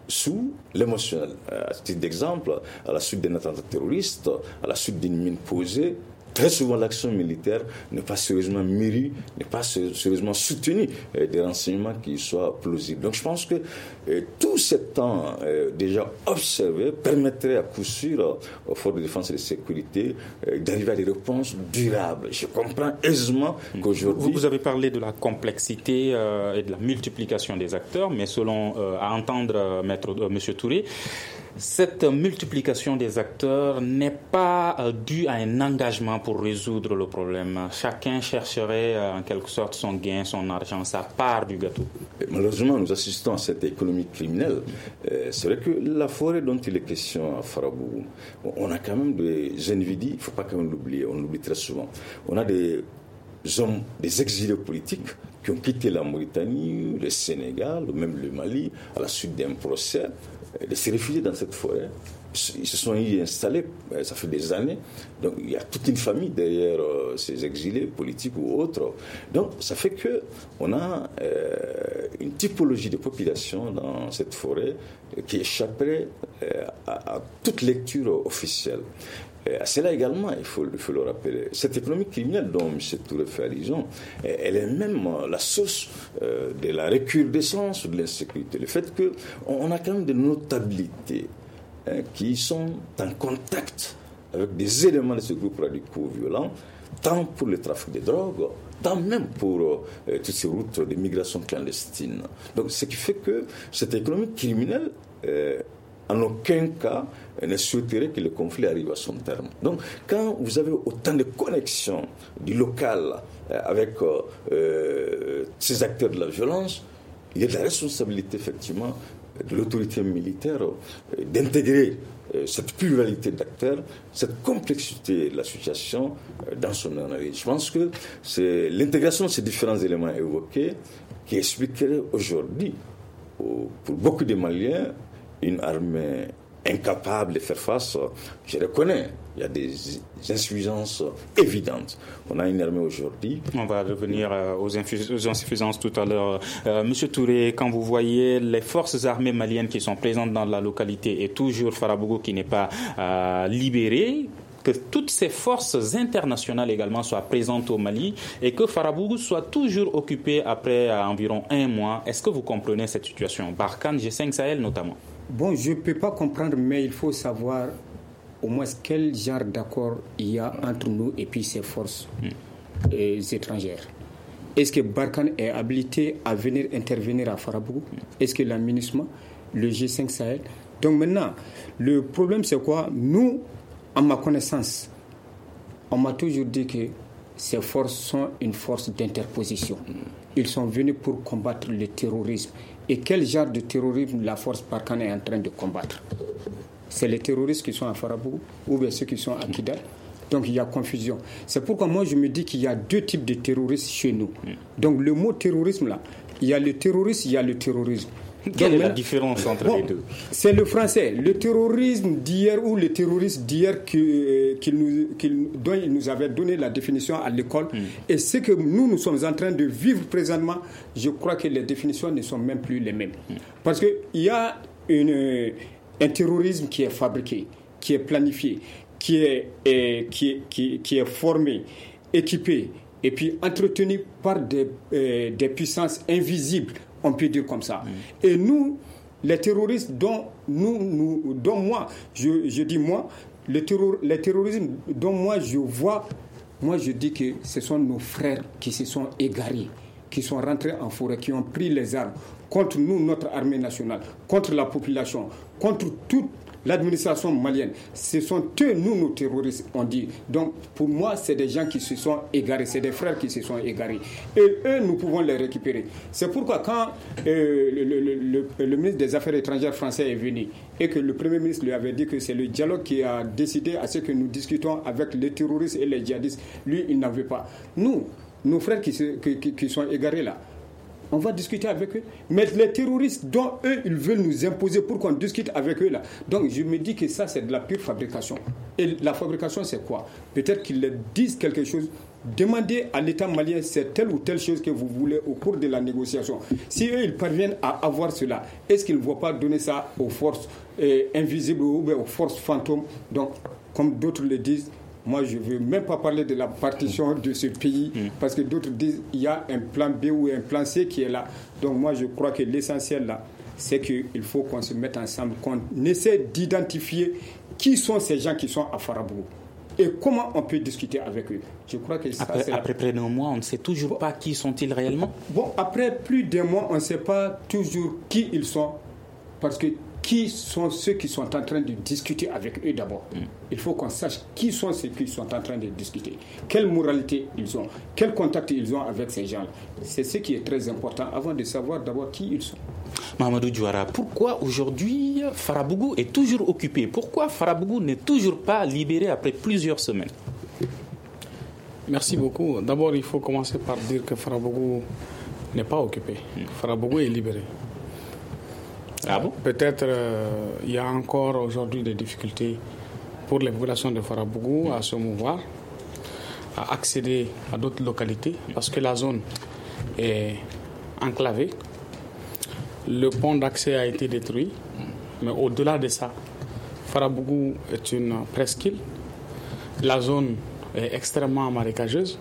sous l'émotionnel. À titre d'exemple, à la suite d'un attentat terroriste, à la suite d'une mine posée, très souvent, l'action militaire n'est pas sérieusement mûrie, n'est pas sérieusement soutenue euh, des renseignements qui soient plausibles. Donc, je pense que euh, tout ce temps euh, déjà observé permettrait à coup sûr euh, aux forces de défense et de sécurité euh, d'arriver à des réponses durables. Je comprends aisément qu'aujourd'hui... Vous, vous avez parlé de la complexité euh, et de la multiplication des acteurs, mais selon, euh, à entendre euh, maître, euh, M. Touré, cette multiplication des acteurs n'est pas euh, due à un engagement pour résoudre le problème. Chacun chercherait euh, en quelque sorte son gain, son argent, sa part du gâteau. Et malheureusement, nous assistons à cette économie criminelle. Euh, c'est vrai que la forêt dont il est question à Farabougou, on a quand même des individus, il ne faut pas quand même l'oublier, on l'oublie très souvent. On a des hommes, des exilés politiques qui ont quitté la Mauritanie, le Sénégal, ou même le Mali, à la suite d'un procès, de se réfugier dans cette forêt. Ils se sont y installés, ça fait des années. Donc il y a toute une famille derrière euh, ces exilés politiques ou autres. Donc ça fait qu'on a euh, une typologie de population dans cette forêt qui échapperait euh, à, à toute lecture officielle. Et à cela également, il faut, il faut le rappeler, cette économie criminelle dont M. Touré fait allusion, elle est même la source euh, de la recrudescence de l'insécurité. Le fait qu'on a quand même des notabilités hein, qui sont en contact avec des éléments de ce groupe radicaux violents, tant pour le trafic de drogue, tant même pour euh, toutes ces routes de migration clandestine. Donc, ce qui fait que cette économie criminelle, euh, en aucun cas, ne souhaiterait que le conflit arrive à son terme. Donc, quand vous avez autant de connexions du local euh, avec euh, ces acteurs de la violence, il y a de la responsabilité, effectivement, de l'autorité militaire euh, d'intégrer euh, cette pluralité d'acteurs, cette complexité de la situation euh, dans son analyse. Je pense que c'est l'intégration de ces différents éléments évoqués qui expliquerait aujourd'hui, pour beaucoup de Maliens, une armée incapable de faire face. Je reconnais, il y a des insuffisances évidentes. On a une armée aujourd'hui. On va revenir aux insuffisances tout à l'heure. Euh, Monsieur Touré, quand vous voyez les forces armées maliennes qui sont présentes dans la localité et toujours Farabougou qui n'est pas euh, libéré, que toutes ces forces internationales également soient présentes au Mali et que Farabougou soit toujours occupé après euh, environ un mois, est-ce que vous comprenez cette situation? Barkhane, G cinq Sahel notamment. Bon, je ne peux pas comprendre, mais il faut savoir au moins quel genre d'accord il y a entre nous et puis ces forces mm. euh, étrangères. Est-ce que Barkhane est habilité à venir intervenir à Farabougou? mm. Est-ce que l'aménagement, le G cinq Sahel? Donc maintenant, le problème c'est quoi? Nous, à ma connaissance, on m'a toujours dit que ces forces sont une force d'interposition. mm. Ils sont venus pour combattre le terrorisme. Et quel genre de terrorisme la force Barkhane est en train de combattre? C'est les terroristes qui sont à Farabougou ou bien ceux qui sont à Kidal? Donc il y a confusion. C'est pourquoi moi je me dis qu'il y a deux types de terroristes chez nous. Donc le mot terrorisme là, il y a le terrorisme, il y a le terrorisme. Quelle Donc, est la différence entre bon, les deux? C'est le français. Le terrorisme d'hier ou le terroriste d'hier qui, qui nous, qui, dont il nous avait donné la définition à l'école. Mm. Et ce que nous, nous sommes en train de vivre présentement, je crois que les définitions ne sont même plus les mêmes. Mm. Parce qu'il y a une, un terrorisme qui est fabriqué, qui est planifié, qui est, est, qui est, qui, qui est formé, équipé, et puis entretenu par des, euh, des puissances invisibles. On peut dire comme ça. Mmh. Et nous, les terroristes dont, nous, nous, dont moi, je, je dis moi, le, terror, les terroristes dont moi je vois, moi je dis que ce sont nos frères qui se sont égarés, qui sont rentrés en forêt, qui ont pris les armes contre nous, notre armée nationale, contre la population, contre toute l'administration malienne. Ce sont eux, nous, nos terroristes, on dit. Donc, pour moi, c'est des gens qui se sont égarés, c'est des frères qui se sont égarés. Et eux, nous pouvons les récupérer. C'est pourquoi quand euh, le, le, le, le ministre des Affaires étrangères français est venu et que le Premier ministre lui avait dit que c'est le dialogue qui a décidé à ce que nous discutons avec les terroristes et les djihadistes, lui, il n'en veut pas. Nous, nos frères qui, se, qui, qui, qui sont égarés là, on va discuter avec eux. Mais les terroristes dont eux, ils veulent nous imposer pour qu'on discute avec eux là. Donc je me dis que ça, c'est de la pure fabrication. Et la fabrication, c'est quoi? Peut-être qu'ils disent quelque chose, demandez à l'État malien c'est telle ou telle chose que vous voulez au cours de la négociation. Si eux, ils parviennent à avoir cela, est-ce qu'ils ne vont pas donner ça aux forces euh, invisibles ou aux forces fantômes? Donc, comme d'autres le disent, moi, je ne veux même pas parler de la partition de ce pays, mmh. parce que d'autres disent qu'il y a un plan B ou un plan C qui est là. Donc, moi, je crois que l'essentiel, là, c'est qu'il faut qu'on se mette ensemble, qu'on essaie d'identifier qui sont ces gens qui sont à Farabougou et comment on peut discuter avec eux. Je crois que ça, après, c'est après près d'un mois, on ne sait toujours bon, pas qui sont-ils réellement. Bon, après plus d'un mois, on ne sait pas toujours qui ils sont, parce que qui sont ceux qui sont en train de discuter avec eux d'abord. Mm. Il faut qu'on sache qui sont ceux qui sont en train de discuter, quelle moralité ils ont, quel contact ils ont avec ces gens-là. C'est ce qui est très important avant de savoir d'abord qui ils sont. Mahamadou Diouara, pourquoi aujourd'hui Farabougou est toujours occupé? Pourquoi Farabougou n'est toujours pas libéré après plusieurs semaines? Merci beaucoup. D'abord, il faut commencer par dire que Farabougou n'est pas occupé. Mm. Farabougou est libéré. Ah bon? Peut-être euh, il y a encore aujourd'hui des difficultés pour les populations de Farabougou à se mouvoir, à accéder à d'autres localités, parce que la zone est enclavée. Le pont d'accès a été détruit, mais au-delà de ça, Farabougou est une presqu'île. La zone est extrêmement marécageuse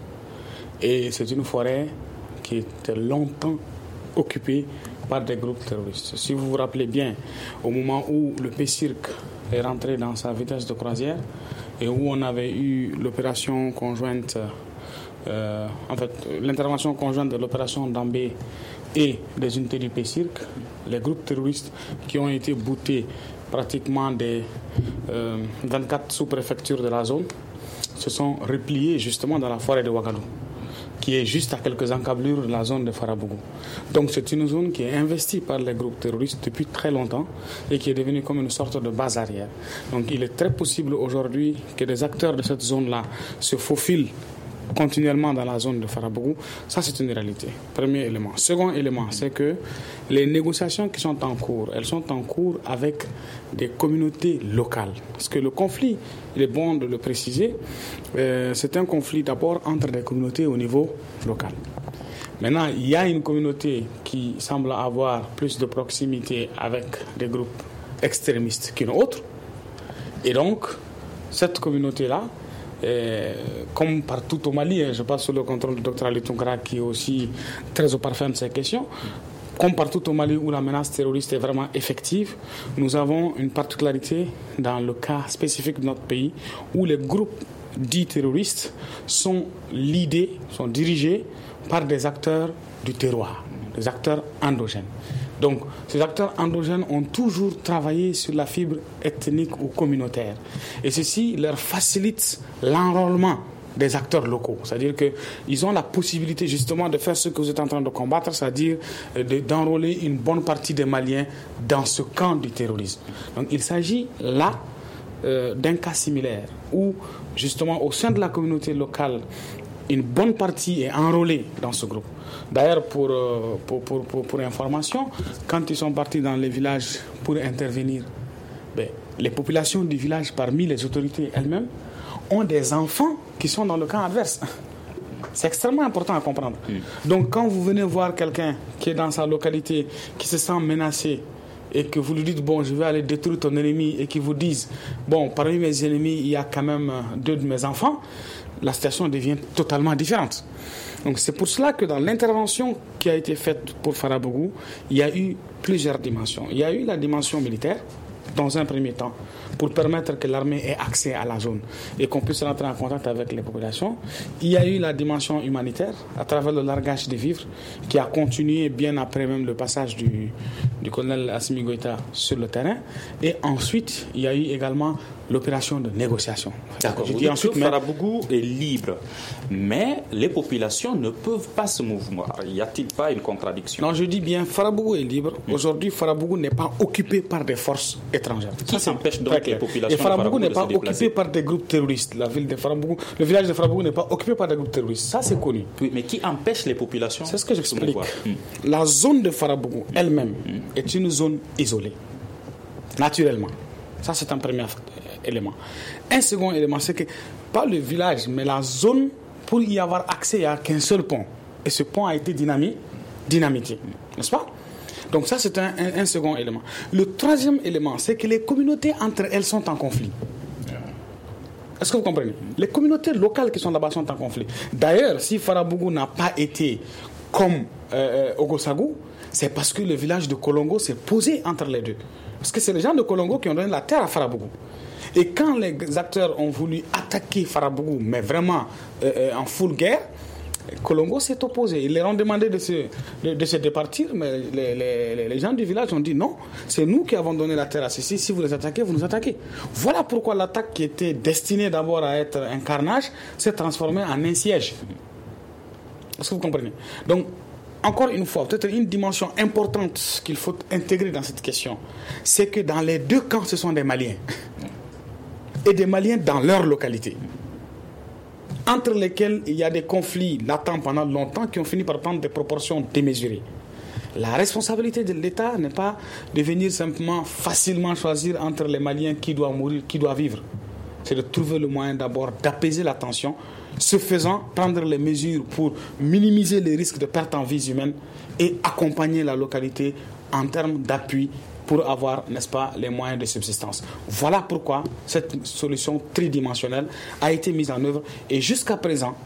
et c'est une forêt qui était longtemps occupée par des groupes terroristes. Si vous vous rappelez bien, au moment où le P-Cirque est rentré dans sa vitesse de croisière et où on avait eu l'opération conjointe, euh, en fait, l'intervention conjointe de l'opération Dambé et des unités du P-Cirque, les groupes terroristes qui ont été boutés pratiquement des euh, vingt-quatre sous-préfectures de la zone se sont repliés justement dans la forêt de Ouagadougou, qui est juste à quelques encablures de la zone de Farabougou. Donc c'est une zone qui est investie par les groupes terroristes depuis très longtemps et qui est devenue comme une sorte de base arrière. Donc il est très possible aujourd'hui que des acteurs de cette zone-là se faufilent continuellement dans la zone de Farabougou. Ça, c'est une réalité. Premier élément. Second élément, c'est que les négociations qui sont en cours, elles sont en cours avec des communautés locales. Parce que le conflit, il est bon de le préciser, euh, c'est un conflit d'abord entre des communautés au niveau local. Maintenant, il y a une communauté qui semble avoir plus de proximité avec des groupes extrémistes qu'une autre. Et donc, cette communauté-là, Euh, comme partout au Mali, je passe sous le contrôle du docteur Ali Tounkara qui est aussi très au parfum de ces questions, comme partout au Mali où la menace terroriste est vraiment effective, nous avons une particularité dans le cas spécifique de notre pays où les groupes dits terroristes sont leadés, sont dirigés par des acteurs du terroir, des acteurs endogènes. Donc, ces acteurs endogènes ont toujours travaillé sur la fibre ethnique ou communautaire. Et ceci leur facilite l'enrôlement des acteurs locaux. C'est-à-dire qu'ils ont la possibilité justement de faire ce que vous êtes en train de combattre, c'est-à-dire de, d'enrôler une bonne partie des Maliens dans ce camp du terrorisme. Donc, il s'agit là euh, d'un cas similaire où, justement, au sein de la communauté locale, une bonne partie est enrôlée dans ce groupe. D'ailleurs, pour, pour, pour, pour, pour information, quand ils sont partis dans les villages pour intervenir, ben, les populations du village, parmi les autorités elles-mêmes, ont des enfants qui sont dans le camp adverse. C'est extrêmement important à comprendre. Mm. Donc, quand vous venez voir quelqu'un qui est dans sa localité, qui se sent menacé, et que vous lui dites, bon, je vais aller détruire ton ennemi, et qu'ils vous disent, bon, parmi mes ennemis, il y a quand même deux de mes enfants, la situation devient totalement différente. Donc c'est pour cela que dans l'intervention qui a été faite pour Farabougou, il y a eu plusieurs dimensions. Il y a eu la dimension militaire, dans un premier temps, pour permettre que l'armée ait accès à la zone et qu'on puisse rentrer en contact avec les populations. Il y a eu la dimension humanitaire, à travers le largage des vivres, qui a continué bien après même le passage du, du colonel Assimi Goïta sur le terrain. Et ensuite, il y a eu également l'opération de négociation. D'accord. Je dis ensuite, Farabougou est libre, mais les populations ne peuvent pas se mouvoir. Y a-t-il pas une contradiction? Non, je dis bien, Farabougou est libre. Mmh. Aujourd'hui, Farabougou n'est pas occupé par des forces étrangères. Qui s'empêche donc les populations Et Farabougou n'est pas de se occupé par des groupes terroristes. La ville de Farabougou, le village de Farabougou n'est pas occupé par des groupes terroristes. Ça, c'est connu. Oui, mais qui empêche les populations? C'est ce que j'explique. Mmh. La zone de Farabougou elle-même mmh. est une zone isolée, naturellement. Ça, c'est un premier élément. Un second élément, c'est que, pas le village, mais la zone pour y avoir accès, il n'y a qu'un seul pont. Et ce pont a été dynamité, dynamité n'est-ce pas? Donc ça, c'est un, un, un second élément. Le troisième élément, c'est que les communautés entre elles sont en conflit. Est-ce que vous comprenez? Les communautés locales qui sont là-bas sont en conflit. D'ailleurs, si Farabougou n'a pas été comme euh, Ogosagou, c'est parce que le village de Kolongo s'est posé entre les deux. Parce que c'est les gens de Kolongo qui ont donné la terre à Farabougou. Et quand les acteurs ont voulu attaquer Farabougou, mais vraiment euh, en full guerre, Kolongo s'est opposé. Ils leur ont demandé de se, de, de se départir, mais les, les, les gens du village ont dit non, c'est nous qui avons donné la terre à ceci. Si vous les attaquez, vous nous attaquez. Voilà pourquoi l'attaque qui était destinée d'abord à être un carnage s'est transformée en un siège. Est-ce que vous comprenez? Donc, encore une fois, peut-être une dimension importante qu'il faut intégrer dans cette question, c'est que dans les deux camps, ce sont des Maliens. Et des Maliens dans leur localité, entre lesquels il y a des conflits latents pendant longtemps qui ont fini par prendre des proportions démesurées. La responsabilité de l'État n'est pas de venir simplement facilement choisir entre les Maliens qui doit mourir, qui doit vivre. C'est de trouver le moyen d'abord d'apaiser la tension, ce faisant, prendre les mesures pour minimiser les risques de perte en vies humaines et accompagner la localité en termes d'appui pour avoir, n'est-ce pas, les moyens de subsistance. Voilà pourquoi cette solution tridimensionnelle a été mise en œuvre et jusqu'à présent,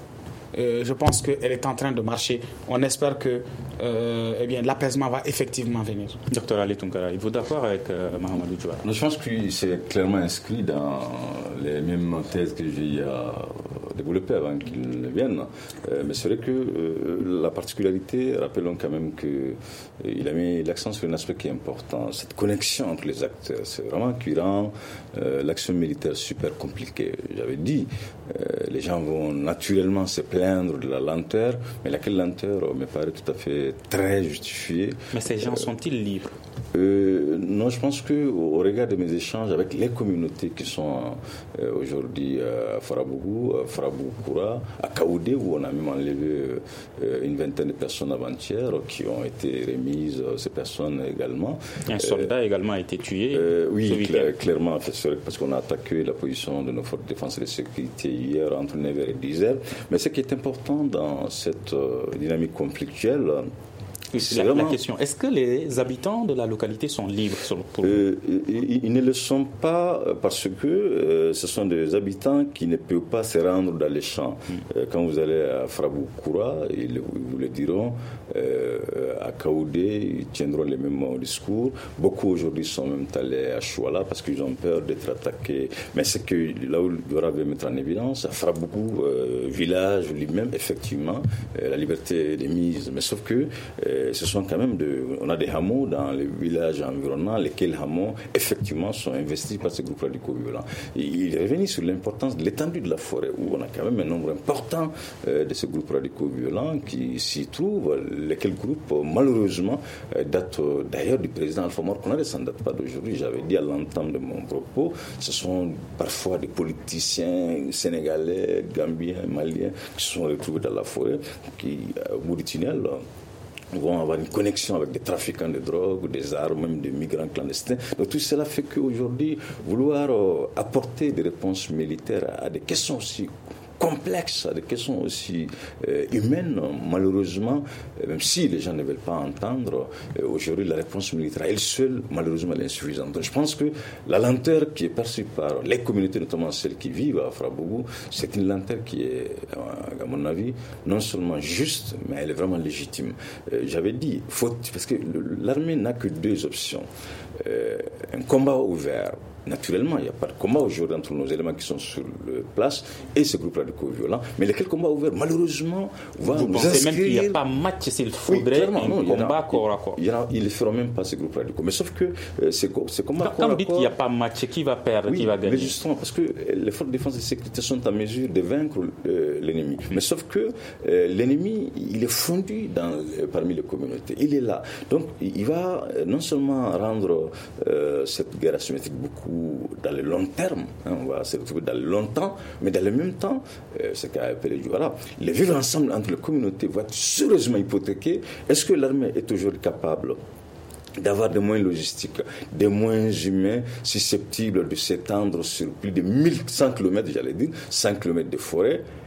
euh, je pense qu'elle est en train de marcher. On espère que euh, eh bien, l'apaisement va effectivement venir. Docteur Ali Tounkara, êtes-vous d'accord avec euh, Mahamadou Djouara? Je pense que c'est clairement inscrit dans les mêmes thèses que j'ai euh, développées avant qu'ils viennent. Euh, mais c'est vrai que euh, la particularité, rappelons quand même qu'il euh, a mis l'accent sur un aspect qui est important, cette connexion entre les acteurs. C'est vraiment qui rend euh, l'action militaire super compliquée. J'avais dit, euh, les gens vont naturellement se plaindre de la lenteur, mais laquelle lenteur me paraît tout à fait très justifiée. Mais ces gens euh, sont-ils libres? Euh, non, je pense qu'au regard de mes échanges avec les communautés qui sont euh, aujourd'hui à Farabougou, à Farabougou-Koura, à Kaoudé, où on a même enlevé euh, une vingtaine de personnes avant-hier qui ont été remises, ces personnes également. Un soldat euh, également a été tué. Euh, oui, cla- clairement, parce qu'on a attaqué la position de nos forces de défense et de sécurité hier entre neuf heures et dix heures. Mais ce qui est important dans cette euh, dynamique conflictuelle, c'est la, vraiment... la question, est-ce que les habitants de la localité sont libres pour euh, ils, ils ne le sont pas parce que euh, ce sont des habitants qui ne peuvent pas se rendre dans les champs. Mm. Euh, quand vous allez à Farabougou-Koura, ils vous le diront, euh, à Kaoudé, ils tiendront les mêmes discours. Beaucoup aujourd'hui sont même allés à Chouala parce qu'ils ont peur d'être attaqués. Mais c'est que là où Djouara veut mettre en évidence, à Farabougou, euh, village lui-même, effectivement, euh, la liberté est mise. Mais sauf que euh, ce sont quand même de, on a des hameaux dans les villages environnants, lesquels hameaux effectivement sont investis par ces groupes radicaux violents. Et il est revenu sur l'importance de l'étendue de la forêt, où on a quand même un nombre important euh, de ces groupes radicaux violents qui s'y trouvent, lesquels groupes malheureusement euh, datent euh, d'ailleurs du président Alpha Mor Konaré, ça ne date pas d'aujourd'hui. J'avais dit à l'entame de mon propos, ce sont parfois des politiciens sénégalais, gambiens, maliens qui se sont retrouvés dans la forêt, qui au bout du tunnel vont avoir une connexion avec des trafiquants de drogue, des armes, même des migrants clandestins. Donc tout cela fait qu'aujourd'hui, vouloir euh, apporter des réponses militaires à des questions aussi complexes, à des questions aussi euh, humaines, malheureusement, euh, même si les gens ne veulent pas entendre, euh, aujourd'hui la réponse militaire elle seule, malheureusement, elle est insuffisante. Donc je pense que la lenteur qui est perçue par les communautés, notamment celles qui vivent à Farabougou, c'est une lenteur qui est, à mon avis, non seulement juste, mais elle est vraiment légitime. Euh, j'avais dit, faut, parce que l'armée n'a que deux options. Euh, un combat ouvert. Naturellement, il n'y a pas de combat aujourd'hui entre nos éléments qui sont sur le place et ces groupes radicaux violents. Mais lesquels combats ouverts, malheureusement, vont Vous nous pensez inscrire... même qu'il n'y a pas match s'il faudrait oui, un non, combat corps à corps. Il ils ne feront même pas ces groupes radicaux. Mais sauf que euh, ces, ces combats corps à corps... Quand vous dites qu'il n'y a pas match, qui va perdre, oui, qui va gagner? Mais justement, parce que les forces de défense et de sécurité sont en mesure de vaincre euh, l'ennemi. Mais sauf que euh, l'ennemi, il est fondu dans, euh, parmi les communautés. Il est là. Donc, il va euh, non seulement rendre euh, cette guerre asymétrique beaucoup dans le long terme, hein, on va se retrouver dans le longtemps, mais dans le même temps, euh, ce qu'a appelé Djouara, les vivre ensemble entre les communautés va être sérieusement hypothéqué. Est-ce que l'armée est aujourd'hui capable d'avoir des moyens logistiques, des moyens humains susceptibles de s'étendre sur plus de mille cent kilomètres, j'allais dire, cent kilomètres de forêt?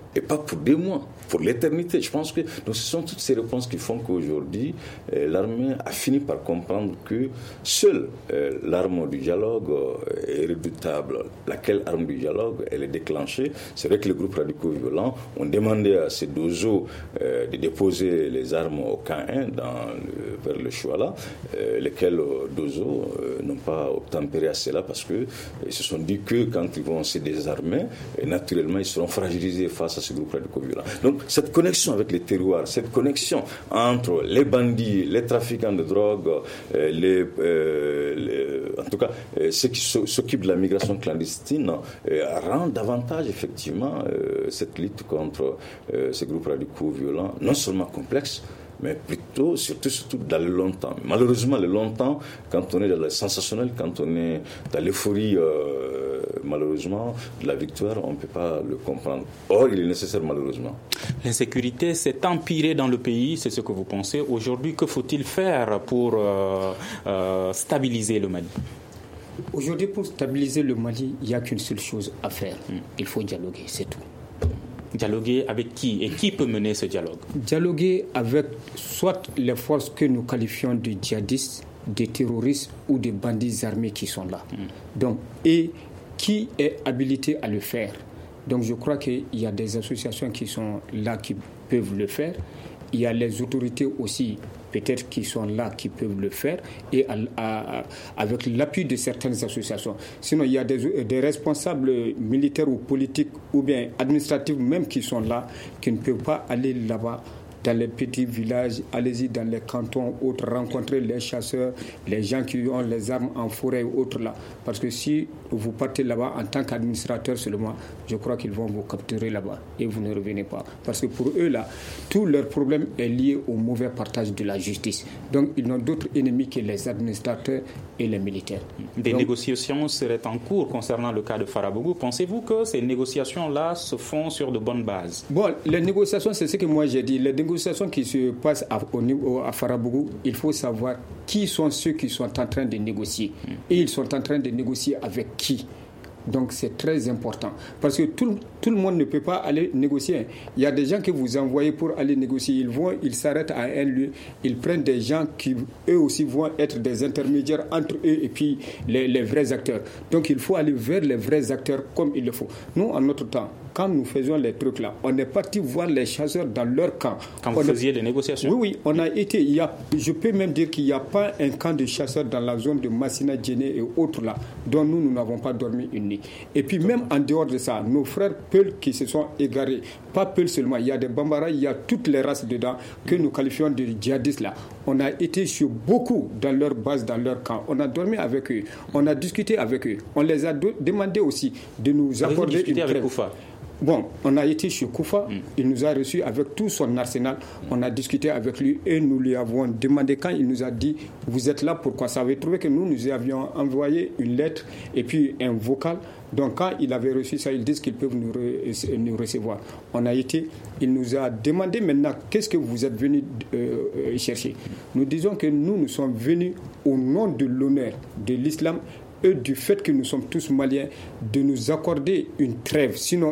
et pas pour des mois, pour l'éternité. Je pense que donc, ce sont toutes ces réponses qui font qu'aujourd'hui, euh, l'armée a fini par comprendre que seule euh, l'arme du dialogue euh, est redoutable. Laquelle arme du dialogue, elle est déclenchée. C'est vrai que les groupes radicaux violents ont demandé à ces Dozo euh, de déposer les armes au K un dans le, vers le Chouala, euh, lesquels euh, Dozo euh, n'ont pas obtempéré à cela parce qu'ils euh, se sont dit que quand ils vont se désarmer, euh, naturellement, ils seront fragilisés face à ces groupes radicaux violents. Donc, cette connexion avec les terroirs, cette connexion entre les bandits, les trafiquants de drogue, euh, les, euh, les, en tout cas, euh, ceux qui s'occupent de la migration clandestine, euh, rend davantage, effectivement, euh, cette lutte contre euh, ces groupes radicaux violents, non seulement complexe, mais plutôt, surtout, surtout dans le longtemps. Malheureusement, le longtemps, quand on est dans le sensationnel, quand on est dans l'euphorie, euh, malheureusement, de la victoire, on ne peut pas le comprendre. Or, il est nécessaire, malheureusement. L'insécurité s'est empirée dans le pays, c'est ce que vous pensez. Aujourd'hui, que faut-il faire pour euh, euh, stabiliser le Mali ? Aujourd'hui, pour stabiliser le Mali, il n'y a qu'une seule chose à faire. Il faut dialoguer, c'est tout. Dialoguer avec qui ? Et qui peut mener ce dialogue ? Dialoguer avec soit les forces que nous qualifions de djihadistes, de terroristes ou de bandits armés qui sont là. Mm. Donc, et qui est habilité à le faire ? Donc je crois qu'il y a des associations qui sont là qui peuvent le faire. Il y a les autorités aussi, peut-être, qui sont là, qui peuvent le faire, et à, à, avec l'appui de certaines associations. Sinon, il y a des, des responsables militaires ou politiques, ou bien administratifs même, qui sont là, qui ne peuvent pas aller là-bas, dans les petits villages, allez-y dans les cantons, autres, rencontrer les chasseurs, les gens qui ont les armes en forêt ou autres là. Parce que si vous partez là-bas en tant qu'administrateur seulement, je crois qu'ils vont vous capturer là-bas et vous ne revenez pas. Parce que pour eux là, tout leur problème est lié au mauvais partage de la justice. Donc ils n'ont d'autres ennemis que les administrateurs et les militaires. Des Donc, négociations seraient en cours concernant le cas de Farabougou. Pensez-vous que ces négociations-là se font sur de bonnes bases ? Bon, les négociations, c'est ce que moi j'ai dit. Les négociations qui se passent à, au niveau, à Farabougou, il faut savoir qui sont ceux qui sont en train de négocier. Et ils sont en train de négocier avec qui. Donc c'est très important. Parce que tout, tout le monde ne peut pas aller négocier. Il y a des gens que vous envoyez pour aller négocier. Ils vont, ils s'arrêtent à un lieu. Ils prennent des gens qui, eux aussi, vont être des intermédiaires entre eux et puis les, les vrais acteurs. Donc il faut aller vers les vrais acteurs comme il le faut. Nous, en notre temps, quand nous faisions les trucs là, on est parti voir les chasseurs dans leur camp. Quand vous on faisiez a... des négociations ? Oui, oui, on a été. Il y a, je peux même dire qu'il n'y a pas un camp de chasseurs dans la zone de Massina, Djéné et autres là, dont nous, nous n'avons pas dormi une nuit. Et puis même en dehors de ça, nos frères Peuls qui se sont égarés, pas Peuls seulement, il y a des Bambara, il y a toutes les races dedans que nous qualifions de djihadistes là. On a été sur beaucoup dans leur base, dans leur camp. On a dormi avec eux, on a discuté avec eux. On les a do- demandé aussi de nous Avez-vous accorder discuté une avec trêve. Koufa ? Bon, on a été chez Koufa, mm. il nous a reçus avec tout son arsenal, on a discuté avec lui et nous lui avons demandé quand il nous a dit « Vous êtes là pourquoi ?» Ça avait trouvé que nous, nous avions envoyé une lettre et puis un vocal. Donc quand il avait reçu ça, ils disent qu'ils peuvent nous, re- nous recevoir. On a été, il nous a demandé maintenant qu'est-ce que vous êtes venus euh, chercher. Nous disons que nous, nous sommes venus au nom de l'honneur de l'islam et du fait que nous sommes tous maliens, de nous accorder une trêve, sinon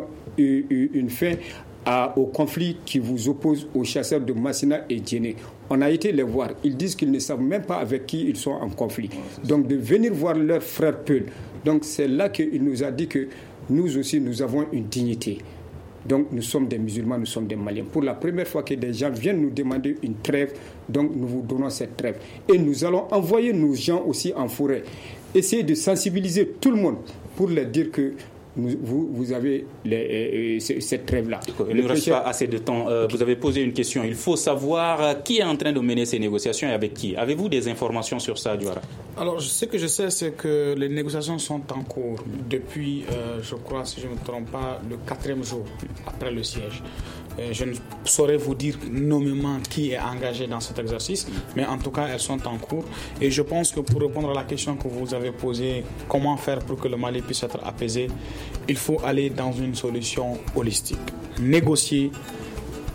une fin à, au conflit qui vous oppose aux chasseurs de Massina et Djéné. On a été les voir. Ils disent qu'ils ne savent même pas avec qui ils sont en conflit. Donc de venir voir leurs frères Peul. Donc c'est là qu'il nous a dit que nous aussi, nous avons une dignité. Donc nous sommes des musulmans, nous sommes des Maliens. Pour la première fois que des gens viennent nous demander une trêve, donc nous vous donnons cette trêve. Et nous allons envoyer nos gens aussi en forêt. Essayer de sensibiliser tout le monde pour leur dire que Vous, vous avez les, euh, cette trêve-là. Il ne nous reste pas assez de temps. Euh, vous avez posé une question. Il faut savoir qui est en train de mener ces négociations et avec qui. Avez-vous des informations sur ça, Diawara ? Alors, ce que je sais, c'est que les négociations sont en cours depuis, euh, je crois, si je ne me trompe pas, le quatrième jour après le siège. Euh, je ne saurais vous dire nommément qui est engagé dans cet exercice, mais en tout cas, elles sont en cours. Et je pense que pour répondre à la question que vous avez posée, comment faire pour que le Mali puisse être apaisé, il faut aller dans une solution holistique. Négocier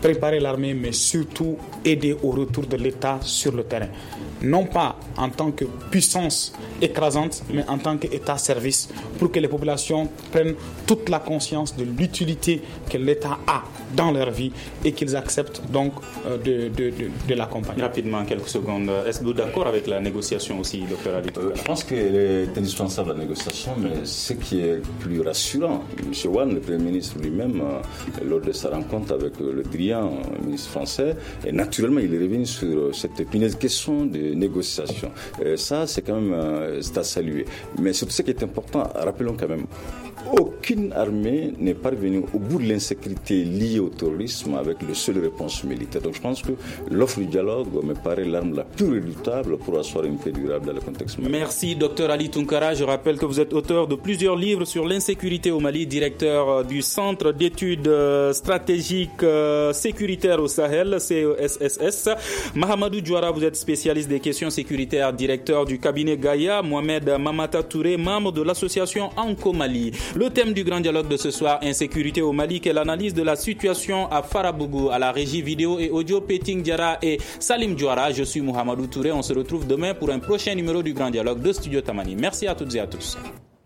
préparer l'armée, mais surtout aider au retour de l'État sur le terrain. Non pas en tant que puissance écrasante, mais en tant qu'État-service, pour que les populations prennent toute la conscience de l'utilité que l'État a dans leur vie et qu'ils acceptent donc euh, de, de, de, de l'accompagner. Rapidement, en quelques secondes, est-ce que vous êtes d'accord avec la négociation aussi, docteur Ali? euh, Je pense qu'elle est indispensable, la négociation, mais ce qui est plus rassurant, M. Wan, le Premier ministre lui-même, euh, lors de sa rencontre avec euh, Le Drian, le ministre français, et naturellement, il est revenu sur cette épineuse question de négociation. Euh, ça, c'est quand même euh, c'est à saluer. Mais surtout, ce qui est important, rappelons quand même, aucune armée n'est parvenue au bout de l'insécurité liée au terrorisme avec le seul réponse militaire. Donc je pense que l'offre du dialogue me paraît l'arme la plus redoutable pour asseoir une paix durable dans le contexte mali. Merci, docteur Ali Tunkara. Je rappelle que vous êtes auteur de plusieurs livres sur l'insécurité au Mali, directeur du Centre d'études stratégiques sécuritaires au Sahel, C E S S S. Mahamadou Diouara, vous êtes spécialiste des questions sécuritaires, directeur du cabinet Gaïa. Mohamed Mamata Touré, membre de l'association Anko Mali. Le thème du grand dialogue de ce soir, insécurité au Mali, quelle analyse de la situation à Farabougou, à la régie vidéo et audio Peting Diara et Salim Diouara. Je suis Mohamedou Touré. On se retrouve demain pour un prochain numéro du grand dialogue de Studio Tamani. Merci à toutes et à tous.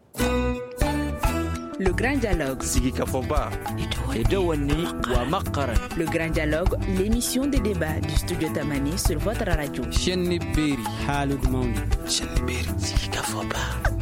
Le grand dialogue. Le grand dialogue, l'émission des débats du Studio Tamani sur votre radio.